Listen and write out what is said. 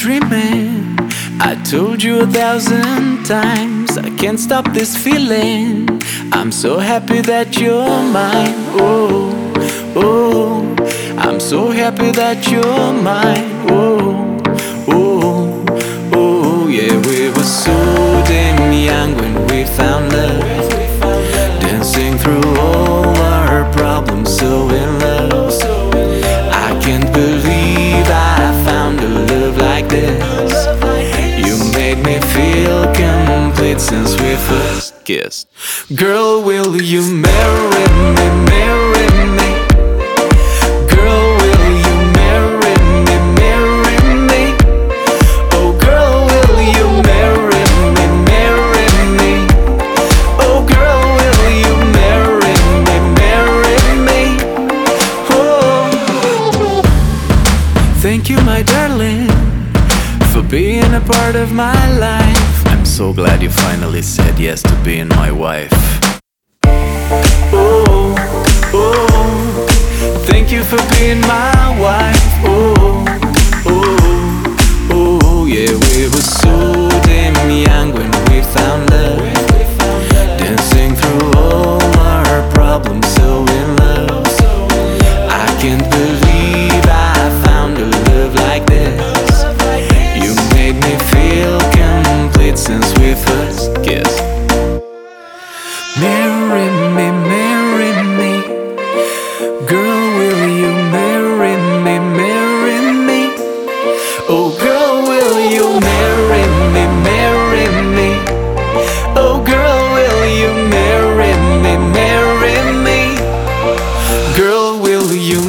dreaming. I told you 1,000 times I can't stop this feeling. I'm so happy that you're mine. Oh, oh, I'm so happy that you're mine. Oh, oh, oh, yeah. We were so damn young when we found love, dancing through all our problems, so in love. I can't believe I found a love like this. You made me feel complete since we first kissed. Girl, will you marry me, marry me? Girl, will you marry me, marry me? Oh girl, will you marry me, marry me? Oh girl, will you marry me, marry me? Oh, thank you, my darling, for being a part of my life. I'm so glad you finally said yes to being my wife. Oh, oh, thank you for being my wife. Oh, oh, oh, yeah. We were so damn young when we found love, dancing through all our problems, so in love. I can't believe I found a love like this. You made me feel complete since we first kissed. Marry me, marry me. Girl, will you marry me, marry me? Oh girl, will you marry me, marry me? Oh girl, will you marry me, marry me? Girl, will you